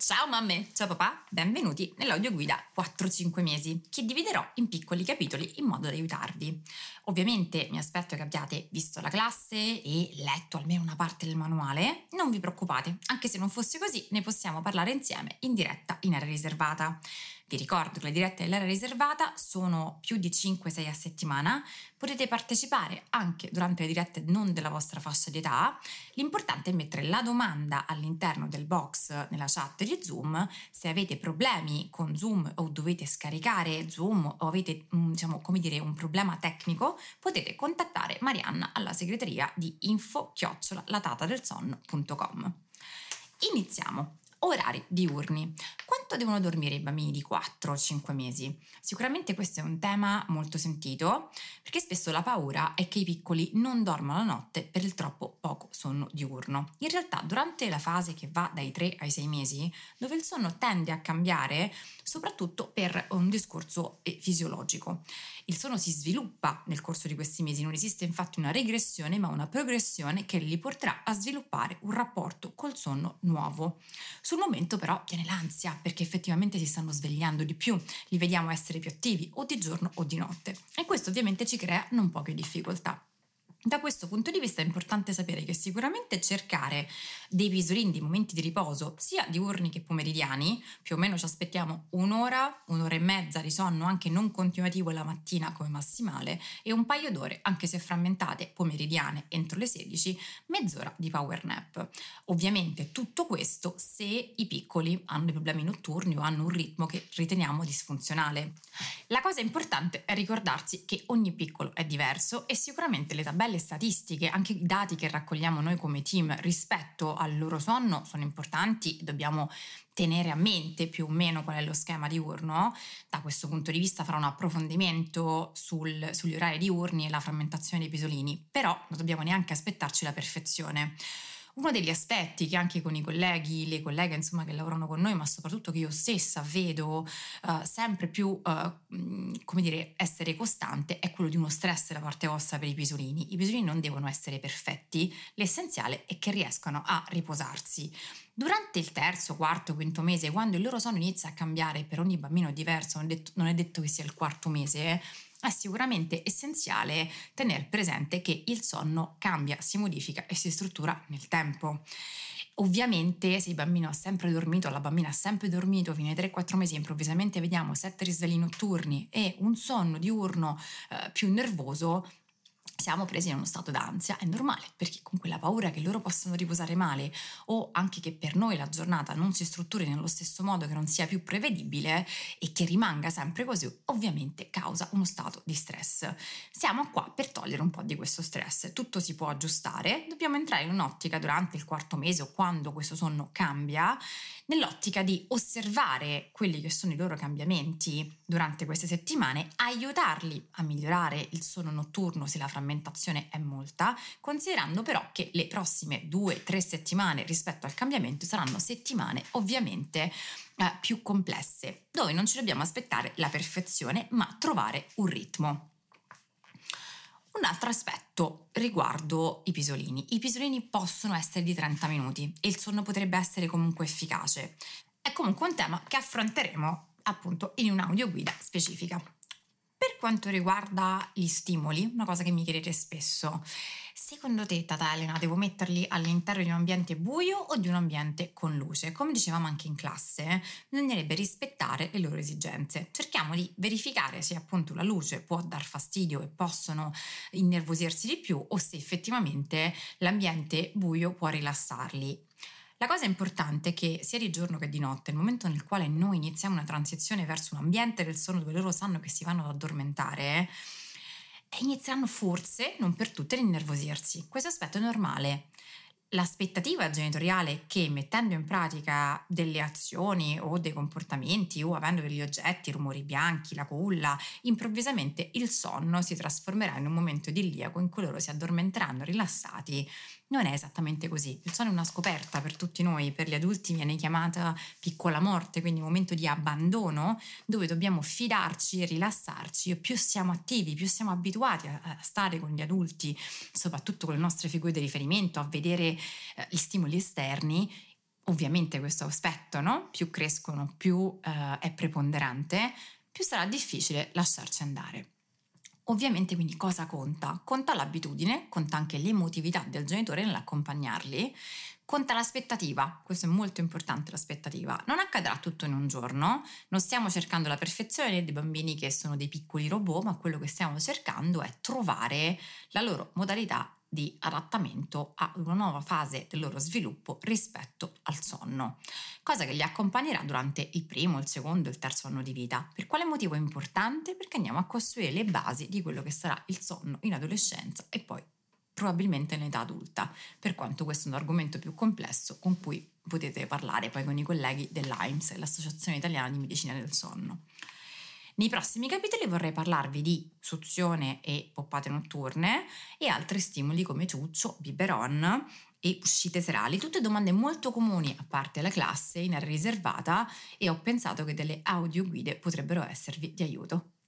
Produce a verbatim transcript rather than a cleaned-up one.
Ciao mamme, ciao papà, benvenuti nell'audioguida quattro cinque mesi che dividerò in piccoli capitoli in modo da aiutarvi. Ovviamente mi aspetto che abbiate visto la classe e letto almeno una parte del manuale. Non vi preoccupate, anche se non fosse così ne possiamo parlare insieme in diretta in area riservata. Vi ricordo che le dirette dell'area riservata sono più di cinque sei a settimana, potete partecipare anche durante le dirette non della vostra fascia di età. L'importante è mettere la domanda all'interno del box nella chat di Zoom. Se avete problemi con Zoom o dovete scaricare Zoom o avete diciamo come dire un problema tecnico, potete contattare Marianna alla segreteria di info chiocciola latatadelsonno punto com. Iniziamo. Orari diurni. Quanto devono dormire i bambini di quattro cinque mesi? Sicuramente questo è un tema molto sentito, perché spesso la paura è che i piccoli non dormano la notte per il troppo poco sonno diurno. In realtà durante la fase che va dai tre ai sei mesi, dove il sonno tende a cambiare soprattutto per un discorso fisiologico. Il sonno si sviluppa nel corso di questi mesi, non esiste infatti una regressione ma una progressione che li porterà a sviluppare un rapporto col sonno nuovo. Sul momento però viene l'ansia perché effettivamente si stanno svegliando di più, li vediamo essere più attivi o di giorno o di notte e questo ovviamente ci crea non poche difficoltà. Da questo punto di vista è importante sapere che sicuramente cercare dei pisolini, dei momenti di riposo, sia diurni che pomeridiani, più o meno ci aspettiamo un'ora, un'ora e mezza di sonno anche non continuativo la mattina come massimale e un paio d'ore, anche se frammentate, pomeridiane entro le sedici, mezz'ora di power nap. Ovviamente tutto questo se i piccoli hanno dei problemi notturni o hanno un ritmo che riteniamo disfunzionale. La cosa importante è ricordarsi che ogni piccolo è diverso e sicuramente le tabelle statistiche, anche i dati che raccogliamo noi come team rispetto al loro sonno sono importanti, dobbiamo tenere a mente più o meno qual è lo schema diurno. Da questo punto di vista farò un approfondimento sul, sugli orari diurni e la frammentazione dei pisolini, però non dobbiamo neanche aspettarci la perfezione. Uno degli aspetti che anche con i colleghi, le colleghe insomma che lavorano con noi, ma soprattutto che io stessa vedo uh, sempre più uh, come dire essere costante è quello di uno stress da parte vostra per i pisolini. I pisolini non devono essere perfetti, l'essenziale è che riescano a riposarsi. Durante il terzo, quarto, quinto mese, quando il loro sonno inizia a cambiare, per ogni bambino è diverso, non è detto, non è detto che sia il quarto mese, è sicuramente essenziale tenere presente che il sonno cambia, si modifica e si struttura nel tempo. Ovviamente se il bambino ha sempre dormito, la bambina ha sempre dormito fino ai tre quattro mesi e improvvisamente vediamo sette risvegli notturni e un sonno diurno eh, più nervoso, siamo presi in uno stato d'ansia, è normale, perché con quella paura che loro possano riposare male o anche che per noi la giornata non si strutturi nello stesso modo, che non sia più prevedibile e che rimanga sempre così, ovviamente causa uno stato di stress. Siamo qua per togliere un po' di questo stress, tutto si può aggiustare, dobbiamo entrare in un'ottica durante il quarto mese o quando questo sonno cambia, nell'ottica di osservare quelli che sono i loro cambiamenti durante queste settimane, aiutarli a migliorare il sonno notturno se la frammentazione è molta, considerando però che le prossime due tre settimane rispetto al cambiamento saranno settimane ovviamente eh, più complesse, dove non ci dobbiamo aspettare la perfezione ma trovare un ritmo. Un altro aspetto riguardo i pisolini. I pisolini possono essere di trenta minuti e il sonno potrebbe essere comunque efficace. È comunque un tema che affronteremo appunto in un'audioguida specifica. Per quanto riguarda gli stimoli, una cosa che mi chiedete spesso, secondo te Tata Elena devo metterli all'interno di un ambiente buio o di un ambiente con luce? Come dicevamo anche in classe, bisognerebbe rispettare le loro esigenze. Cerchiamo di verificare se appunto la luce può dar fastidio e possono innervosirsi di più o se effettivamente l'ambiente buio può rilassarli. La cosa importante è che sia di giorno che di notte, nel momento nel quale noi iniziamo una transizione verso un ambiente del sonno dove loro sanno che si vanno ad addormentare, inizieranno forse, non per tutte, ad innervosirsi. Questo aspetto è normale. L'aspettativa genitoriale è che mettendo in pratica delle azioni o dei comportamenti o avendo degli oggetti, rumori bianchi, la culla, improvvisamente il sonno si trasformerà in un momento idilliaco in cui loro si addormenteranno rilassati. Non è esattamente così. Il sonno è una scoperta per tutti noi, per gli adulti viene chiamata piccola morte, quindi un momento di abbandono dove dobbiamo fidarci e rilassarci. Più siamo attivi, più siamo abituati a stare con gli adulti, soprattutto con le nostre figure di riferimento, a vedere eh, gli stimoli esterni, ovviamente questo aspetto, no? Più crescono, più eh, è preponderante, più sarà difficile lasciarci andare. Ovviamente quindi cosa conta? Conta l'abitudine, conta anche l'emotività del genitore nell'accompagnarli, conta l'aspettativa, questo è molto importante, l'aspettativa. Non accadrà tutto in un giorno, non stiamo cercando la perfezione dei bambini che sono dei piccoli robot, ma quello che stiamo cercando è trovare la loro modalità di adattamento a una nuova fase del loro sviluppo rispetto al sonno, cosa che li accompagnerà durante il primo, il secondo e il terzo anno di vita. Per quale motivo è importante? Perché andiamo a costruire le basi di quello che sarà il sonno in adolescenza e poi probabilmente in età adulta, per quanto questo è un argomento più complesso con cui potete parlare poi con i colleghi dell'A I M S, l'Associazione Italiana di Medicina del Sonno. Nei prossimi capitoli vorrei parlarvi di suzione e poppate notturne e altri stimoli come ciuccio, biberon e uscite serali, tutte domande molto comuni a parte la classe in area riservata, e ho pensato che delle audioguide potrebbero esservi di aiuto.